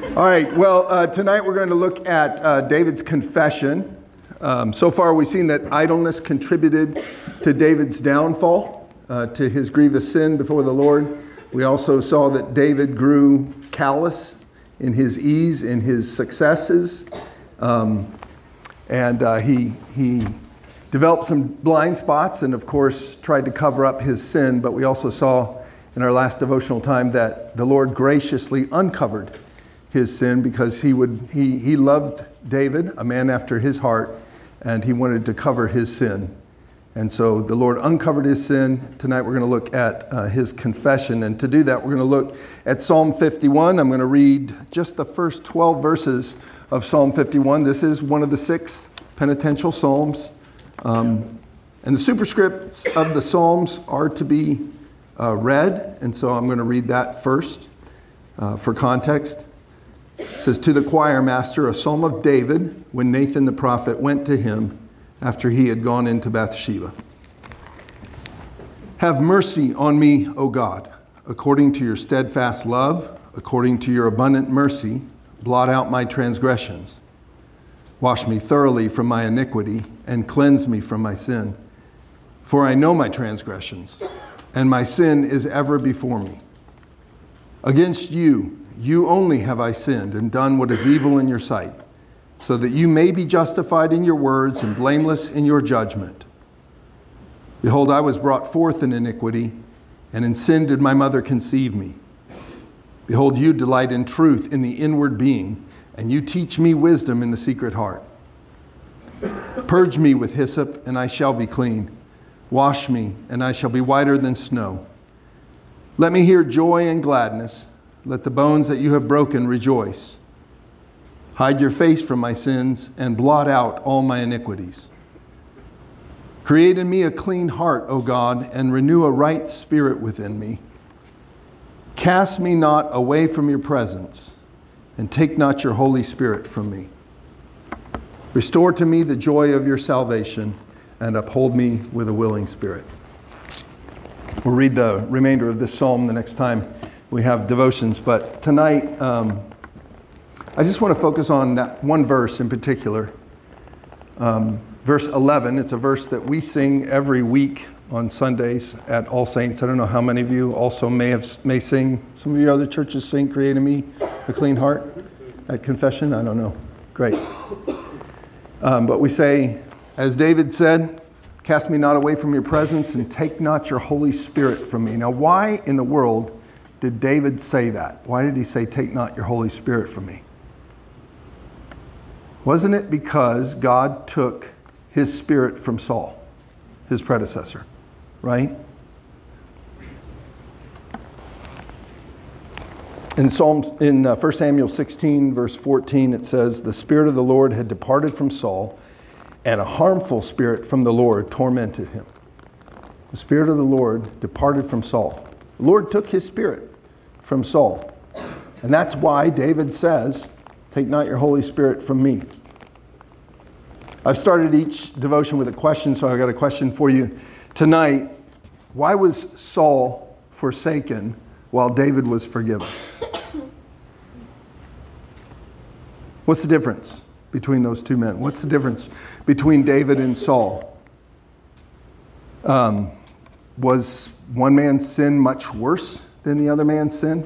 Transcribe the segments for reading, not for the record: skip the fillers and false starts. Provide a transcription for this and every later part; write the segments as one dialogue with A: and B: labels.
A: All right, well, tonight we're going to look at David's confession. So far we've seen that idleness contributed to David's downfall, to his grievous sin before the Lord. We also saw that David grew callous in his ease, in his successes, and he developed some blind spots and, of course, tried to cover up his sin. But we also saw in our last devotional time that the Lord graciously uncovered his sin because he loved David, a man after his heart, and he wanted to cover his sin. And so the Lord uncovered his sin. Tonight we're going to look at his confession. And to do that, we're going to look at Psalm 51. I'm going to read just the first 12 verses of Psalm 51. This is one of the 6 penitential psalms. And the superscripts of the psalms are to be read. And so I'm going to read that first for context. It says, "To the choir master, a psalm of David, when Nathan the prophet went to him after he had gone into Bathsheba. Have mercy on me, O God, according to your steadfast love, according to your abundant mercy, blot out my transgressions. Wash me thoroughly from my iniquity and cleanse me from my sin. For I know my transgressions, and my sin is ever before me. Against you only have I sinned and done what is evil in your sight, so that you may be justified in your words and blameless in your judgment. Behold, I was brought forth in iniquity, and in sin did my mother conceive me. Behold, you delight in truth in the inward being, and you teach me wisdom in the secret heart. Purge me with hyssop, and I shall be clean. Wash me, and I shall be whiter than snow. Let me hear joy and gladness. Let the bones that you have broken rejoice. Hide your face from my sins and blot out all my iniquities. Create in me a clean heart, O God, and renew a right spirit within me. Cast me not away from your presence, and take not your Holy Spirit from me. Restore to me the joy of your salvation, and uphold me with a willing spirit." We'll read the remainder of this psalm the next time we have devotions, but tonight I just want to focus on that one verse in particular. Verse 11, it's a verse that we sing every week on Sundays at All Saints. I don't know how many of you also may sing. Some of your other churches sing "Create in Me a Clean Heart" at confession. I don't know. Great. But we say, as David said, "Cast me not away from your presence and take not your Holy Spirit from me." Now, why in the world did David say that? Why did he say, "Take not your Holy Spirit from me"? Wasn't it because God took his spirit from Saul, his predecessor, right? In 1 Samuel 16, verse 14, it says, "The Spirit of the Lord had departed from Saul, and a harmful spirit from the Lord tormented him." The Spirit of the Lord departed from Saul. The Lord took his spirit from Saul. And that's why David says, "Take not your Holy Spirit from me." I've started each devotion with a question, so I've got a question for you tonight. Why was Saul forsaken while David was forgiven? What's the difference between those two men? What's the difference between David and Saul? Was one man's sin much worse than the other man's sin?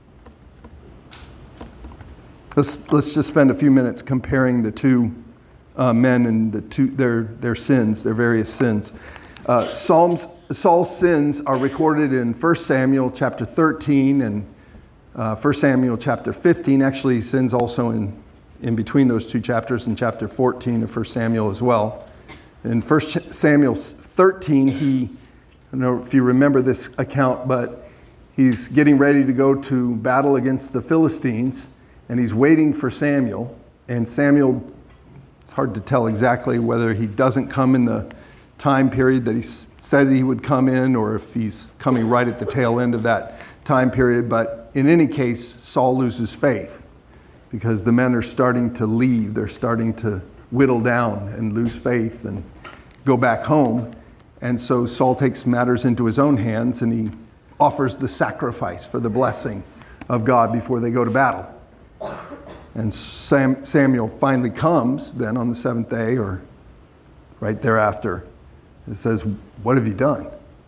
A: Let's just spend a few minutes comparing the two men and their sins, their various sins. Saul's sins are recorded in 1 Samuel chapter 13 and 1 Samuel chapter 15. Actually, sins also in between those two chapters in chapter 14 of 1 Samuel as well. In 1 Samuel 13, I don't know if you remember this account, but he's getting ready to go to battle against the Philistines, and he's waiting for Samuel. And Samuel, it's hard to tell exactly whether he doesn't come in the time period that he said he would come in, or if he's coming right at the tail end of that time period. But in any case, Saul loses faith because the men are starting to leave. They're starting to whittle down and lose faith and go back home. And so Saul takes matters into his own hands, and he offers the sacrifice for the blessing of God before they go to battle. And Samuel finally comes then on the seventh day or right thereafter. It says, "What have you done?"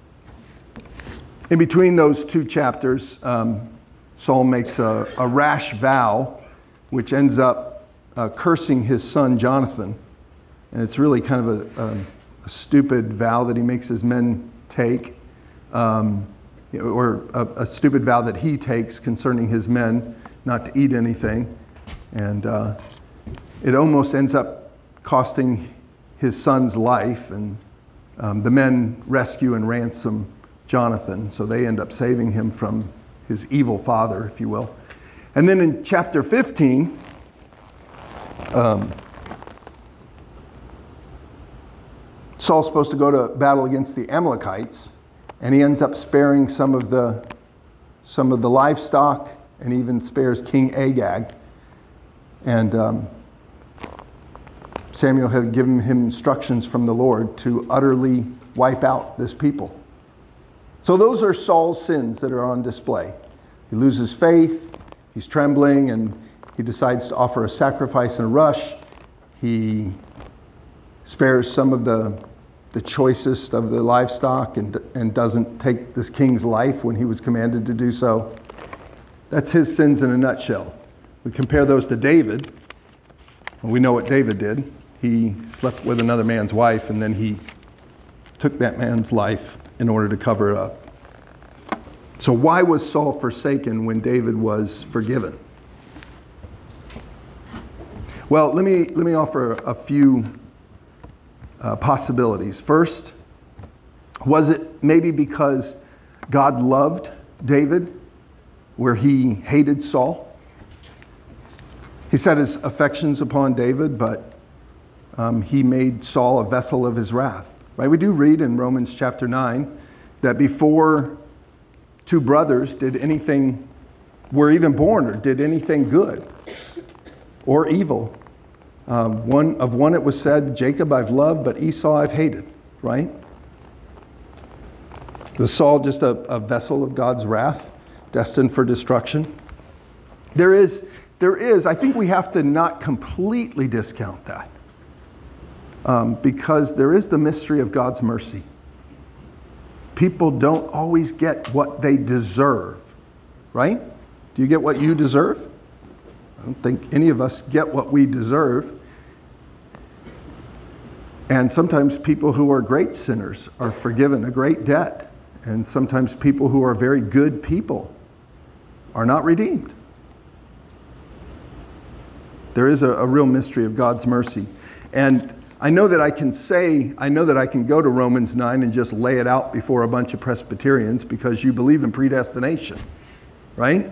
A: In between those two chapters, Saul makes a rash vow, which ends up cursing his son Jonathan. And it's really kind of a stupid vow that he makes his men take, or a stupid vow that he takes concerning his men not to eat anything. And it almost ends up costing his son's life, and the men rescue and ransom Jonathan, so they end up saving him from his evil father, if you will. And then in chapter 15, Saul's supposed to go to battle against the Amalekites, and he ends up sparing some of the livestock, and even spares King Agag. And Samuel had given him instructions from the Lord to utterly wipe out this people. So those are Saul's sins that are on display. He loses faith, he's trembling, and he decides to offer a sacrifice in a rush. He spares some of the choicest of the livestock and doesn't take this king's life when he was commanded to do so. That's his sins in a nutshell. We compare those to David. Well, we know what David did. He slept with another man's wife, and then he took that man's life in order to cover it up. So why was Saul forsaken when David was forgiven? Well, let me offer a few possibilities. First, was it maybe because God loved David, where he hated Saul? He set his affections upon David, but he made Saul a vessel of his wrath. Right? We do read in Romans chapter 9 that before two brothers were even born or did anything good or evil, one it was said, "Jacob I've loved, but Esau I've hated." Right? Was Saul just a vessel of God's wrath, destined for destruction? There is. I think we have to not completely discount that. Because there is the mystery of God's mercy. People don't always get what they deserve, right? Do you get what you deserve? I don't think any of us get what we deserve. And sometimes people who are great sinners are forgiven a great debt. And sometimes people who are very good people are not redeemed. There is a real mystery of God's mercy. And I know that I can go to Romans 9 and just lay it out before a bunch of Presbyterians because you believe in predestination, right?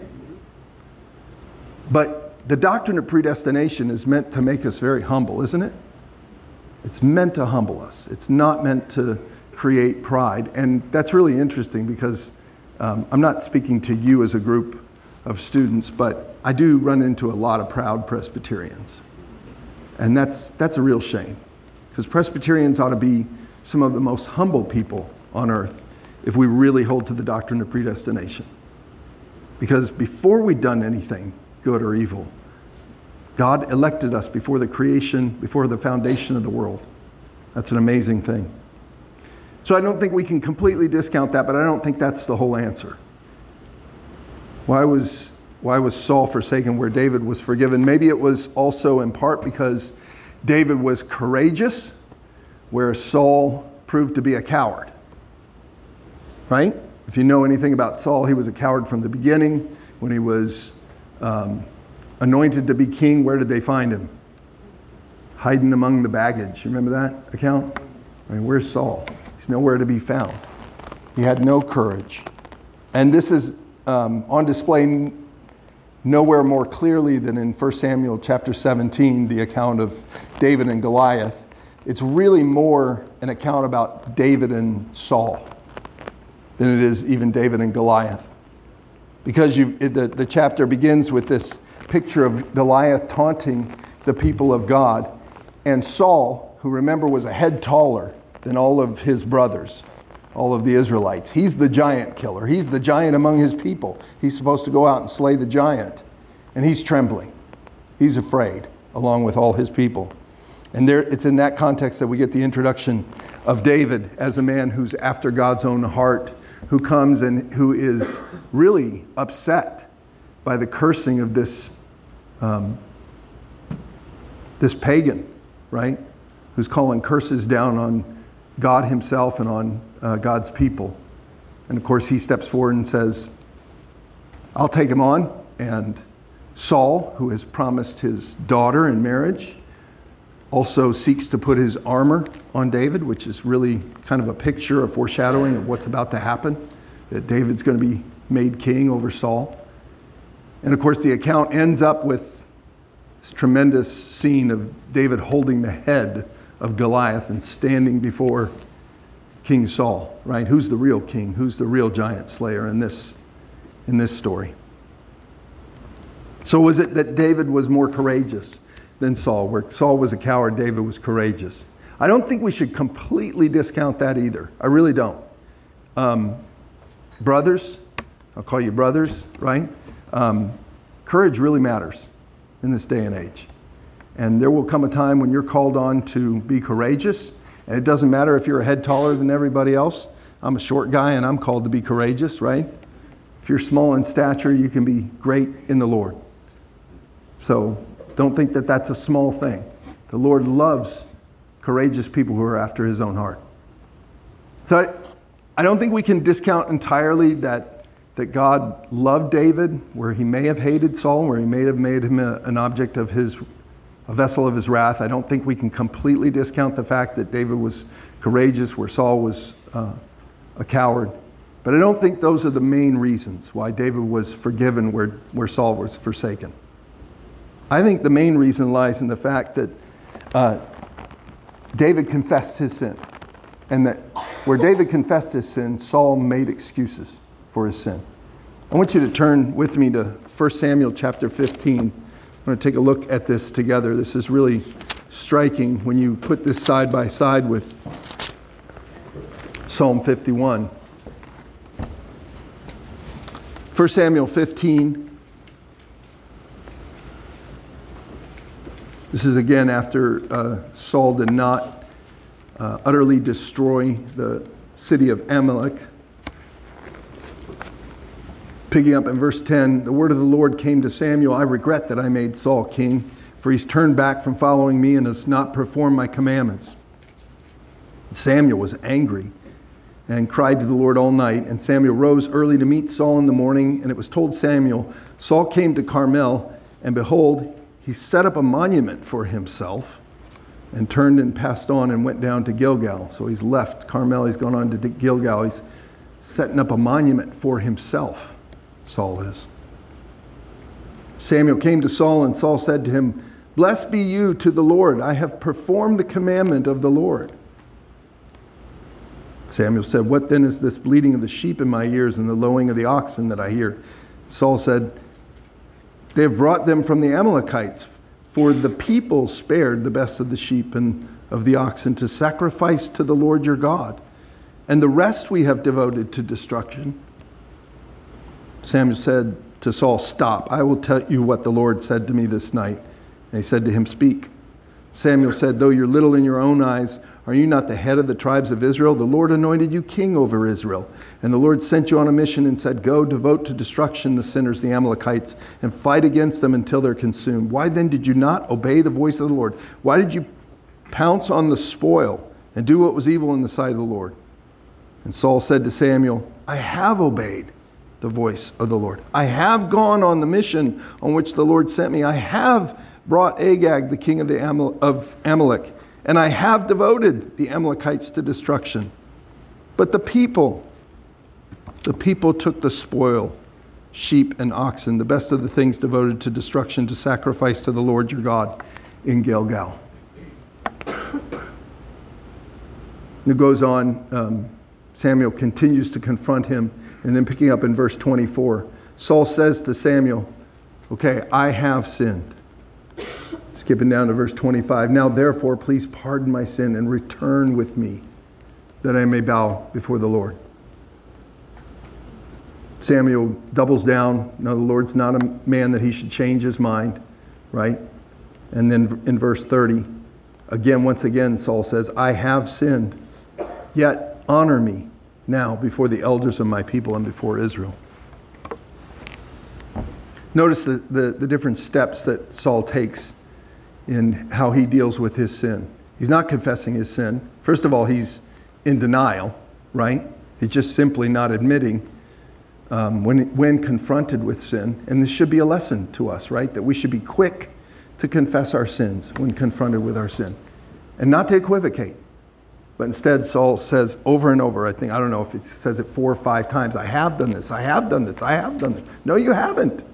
A: But the doctrine of predestination is meant to make us very humble, isn't it? It's meant to humble us. It's not meant to create pride. And that's really interesting because I'm not speaking to you as a group of students, but I do run into a lot of proud Presbyterians. And that's a real shame. Because Presbyterians ought to be some of the most humble people on earth if we really hold to the doctrine of predestination. Because before we'd done anything, good or evil, God elected us before the creation, before the foundation of the world. That's an amazing thing. So I don't think we can completely discount that, but I don't think that's the whole answer. Why was Saul forsaken where David was forgiven? Maybe it was also in part because David was courageous, where Saul proved to be a coward. Right? If you know anything about Saul, he was a coward from the beginning. When he was anointed to be king, where did they find him? Hiding among the baggage. You remember that account? I mean, where's Saul? He's nowhere to be found. He had no courage. And this is on display nowhere more clearly than in 1 Samuel chapter 17, the account of David and Goliath. It's really more an account about David and Saul than it is even David and Goliath. Because the chapter begins with this picture of Goliath taunting the people of God, and Saul, who remember was a head taller than all of his brothers, all of the Israelites. He's the giant killer. He's the giant among his people. He's supposed to go out and slay the giant, and he's trembling. He's afraid, along with all his people. And it's in that context that we get the introduction of David as a man who's after God's own heart, who comes and who is really upset by the cursing of this pagan, right? Who's calling curses down on God himself and on God's people. And of course, he steps forward and says, I'll take him on. And Saul, who has promised his daughter in marriage, also seeks to put his armor on David, which is really kind of a picture, a foreshadowing of what's about to happen, that David's going to be made king over Saul. And of course, the account ends up with this tremendous scene of David holding the head of Goliath and standing before King Saul, right? Who's the real king? Who's the real giant slayer in this story? So was it that David was more courageous than Saul? Where Saul was a coward, David was courageous. I don't think we should completely discount that either. I really don't. Brothers, I'll call you brothers, right? Courage really matters in this day and age. And there will come a time when you're called on to be courageous. And it doesn't matter if you're a head taller than everybody else. I'm a short guy and I'm called to be courageous, right? If you're small in stature, you can be great in the Lord. So don't think that that's a small thing. The Lord loves courageous people who are after his own heart. So I don't think we can discount entirely that God loved David, where he may have hated Saul, where he may have made him an object of a vessel of his wrath. I don't think we can completely discount the fact that David was courageous, where Saul was a coward. But I don't think those are the main reasons why David was forgiven where Saul was forsaken. I think the main reason lies in the fact that David confessed his sin. And that where David confessed his sin, Saul made excuses for his sin. I want you to turn with me to 1 Samuel chapter 15. I'm going to take a look at this together. This is really striking when you put this side by side with Psalm 51. 1 Samuel 15. This is again after Saul did not utterly destroy the city of Amalek. Picking up in verse 10, the word of the Lord came to Samuel, I regret that I made Saul king, for he's turned back from following me and has not performed my commandments. Samuel was angry and cried to the Lord all night. And Samuel rose early to meet Saul in the morning. And it was told Samuel, Saul came to Carmel, and behold, he set up a monument for himself and turned and passed on and went down to Gilgal. So he's left Carmel, he's gone on to Gilgal. He's setting up a monument for himself, Saul is. Samuel came to Saul, and Saul said to him, Blessed be you to the Lord. I have performed the commandment of the Lord. Samuel said, What then is this bleating of the sheep in my ears and the lowing of the oxen that I hear? Saul said, They have brought them from the Amalekites, for the people spared the best of the sheep and of the oxen to sacrifice to the Lord your God, and the rest we have devoted to destruction. Samuel said to Saul, Stop, I will tell you what the Lord said to me this night. And he said to him, Speak. Samuel said, Though you're little in your own eyes, are you not the head of the tribes of Israel? The Lord anointed you king over Israel. And the Lord sent you on a mission and said, Go, devote to destruction the sinners, the Amalekites, and fight against them until they're consumed. Why then did you not obey the voice of the Lord? Why did you pounce on the spoil and do what was evil in the sight of the Lord? And Saul said to Samuel, I have obeyed the voice of the Lord. I have gone on the mission on which the Lord sent me. I have brought Agag, the king of Amalek, and I have devoted the Amalekites to destruction. But the people took the spoil, sheep and oxen, the best of the things devoted to destruction, to sacrifice to the Lord your God in Gilgal. It goes on, Samuel continues to confront him, and then picking up in verse 24, Saul says to Samuel, Okay, I have sinned. Skipping down to verse 25. Now, therefore, please pardon my sin and return with me that I may bow before the Lord. Samuel doubles down. No, the Lord's not a man that he should change his mind. right? And then in verse 30, once again, Saul says, I have sinned, yet honor me now before the elders of my people and before Israel. Notice the different steps that Saul takes in how he deals with his sin. He's not confessing his sin. First of all, he's in denial, right? He's just simply not admitting when confronted with sin. And this should be a lesson to us, right? That we should be quick to confess our sins when confronted with our sin. And not to equivocate. But instead, Saul says over and over, I don't know if it says it 4 or 5 times, I have done this, I have done this, I have done this. No, you haven't.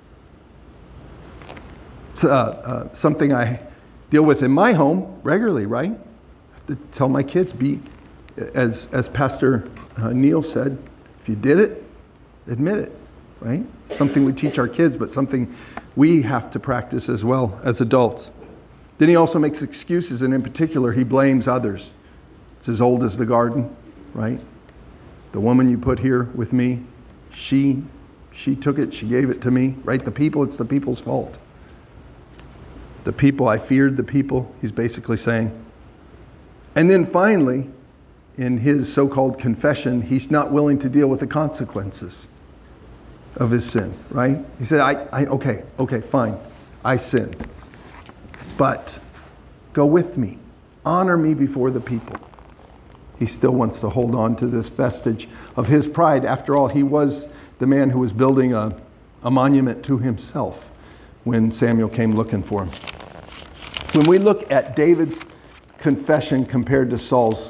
A: It's something I deal with in my home regularly, right? I have to tell my kids, as Pastor Neil said, if you did it, admit it, right? Something we teach our kids, but something we have to practice as well as adults. Then he also makes excuses, and in particular, he blames others. It's as old as the garden, right? The woman you put here with me, she took it, she gave it to me, right? It's the people's fault. The people, I feared the people, he's basically saying. And then finally, in his so-called confession, he's not willing to deal with the consequences of his sin, right? He said, okay, fine, I sinned. But go with me. Honor me before the people. He still wants to hold on to this vestige of his pride. After all, he was the man who was building a monument to himself when Samuel came looking for him. When we look at David's confession compared to Saul's,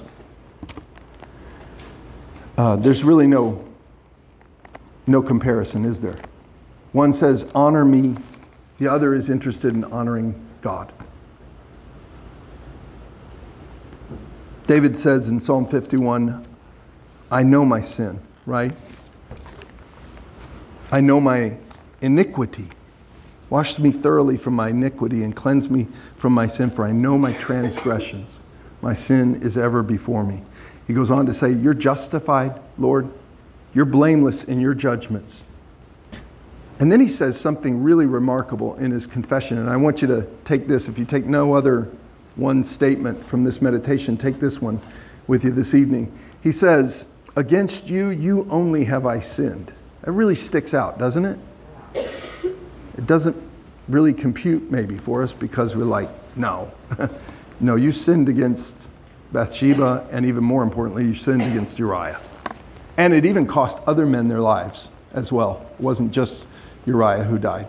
A: there's really no comparison, is there? One says, honor me. The other is interested in honoring God. David says in Psalm 51, I know my sin, right? I know my iniquity. Wash me thoroughly from my iniquity and cleanse me from my sin, for I know my transgressions. My sin is ever before me. He goes on to say, you're justified, Lord. You're blameless in your judgments. And then he says something really remarkable in his confession. And I want you to take this. If you take no other one statement from this meditation, take this one with you this evening. He says, against you, you only have I sinned. That really sticks out, doesn't it? It doesn't really compute maybe for us because we're like, no. No, you sinned against Bathsheba, and even more importantly, you sinned against Uriah. And it even cost other men their lives as well. It wasn't just Uriah who died.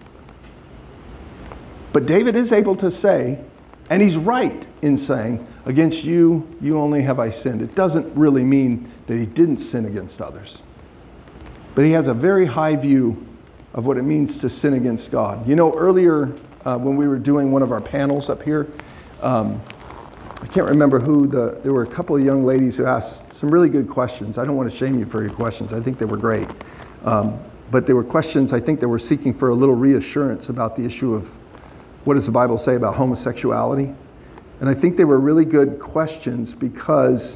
A: But David is able to say, and he's right in saying, against you, you only have I sinned. It doesn't really mean that he didn't sin against others. But he has a very high view of what it means to sin against God. You know, earlier when we were doing one of our panels up here, I can't remember there were a couple of young ladies who asked some really good questions. I don't want to shame you for your questions. I think they were great. But they were questions, I think they were seeking for a little reassurance about the issue of what does the Bible say about homosexuality? And I think they were really good questions because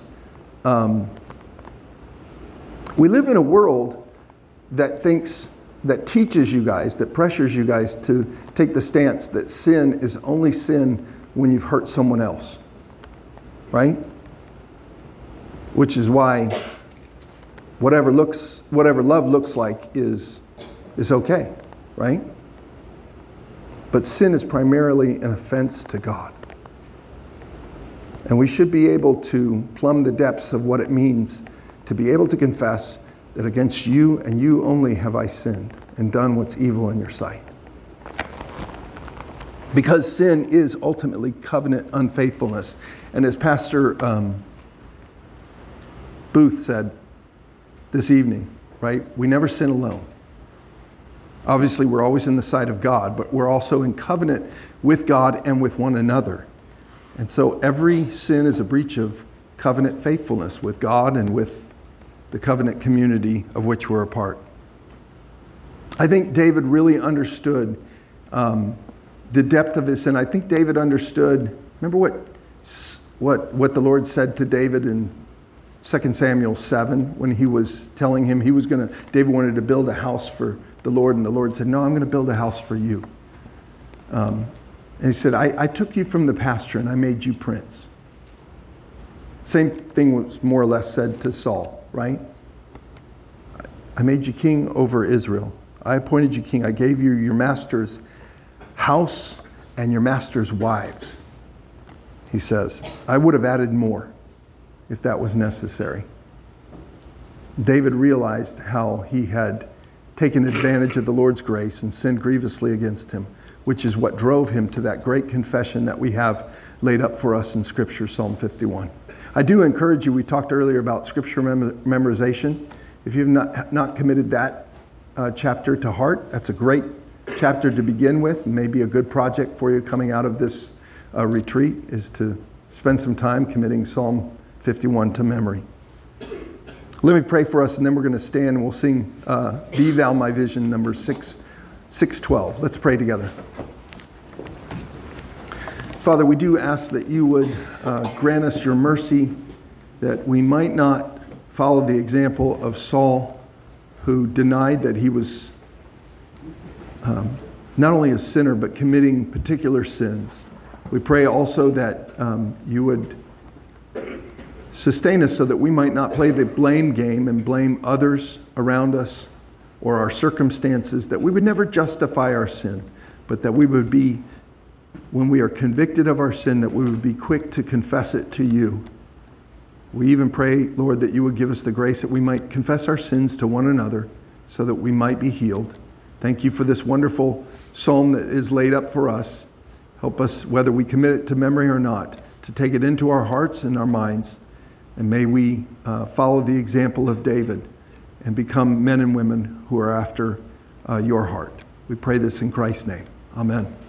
A: we live in a world that teaches you guys, that pressures you guys to take the stance that sin is only sin when you've hurt someone else. Right? Which is why whatever love looks like is okay, right? But sin is primarily an offense to God. And we should be able to plumb the depths of what it means to be able to confess that against you and you only have I sinned and done what's evil in your sight. Because sin is ultimately covenant unfaithfulness. And as Pastor Booth said this evening, right? We never sin alone. Obviously, we're always in the sight of God, but we're also in covenant with God and with one another. And so every sin is a breach of covenant faithfulness with God and with the covenant community of which we're a part. I think David really understood the depth of his sin. I think David understood, remember what the Lord said to David in 2 Samuel 7 when he was telling him David wanted to build a house for the Lord, and the Lord said, no, I'm going to build a house for you. And he said, I took you from the pasture and I made you prince. Same thing was more or less said to Saul, right? I made you king over Israel. I appointed you king. I gave you your master's house and your master's wives. He says, I would have added more if that was necessary. David realized how he had taken advantage of the Lord's grace and sinned grievously against him, which is what drove him to that great confession that we have laid up for us in Scripture, Psalm 51. I do encourage you, we talked earlier about Scripture memorization. If you've not committed that chapter to heart, that's a great chapter to begin with. Maybe a good project for you coming out of this retreat is to spend some time committing Psalm 51 to memory. Let me pray for us, and then we're going to stand and we'll sing Be Thou My Vision, number 612. Let's pray together. Father, we do ask that you would grant us your mercy, that we might not follow the example of Saul, who denied that he was not only a sinner, but committing particular sins. We pray also that you would sustain us so that we might not play the blame game and blame others around us or our circumstances, that we would never justify our sin, but that we would be, when we are convicted of our sin, that we would be quick to confess it to you. We even pray, Lord, that you would give us the grace that we might confess our sins to one another so that we might be healed. Thank you for this wonderful psalm that is laid up for us. Help us, whether we commit it to memory or not, to take it into our hearts and our minds. And may we follow the example of David and become men and women who are after your heart. We pray this in Christ's name. Amen.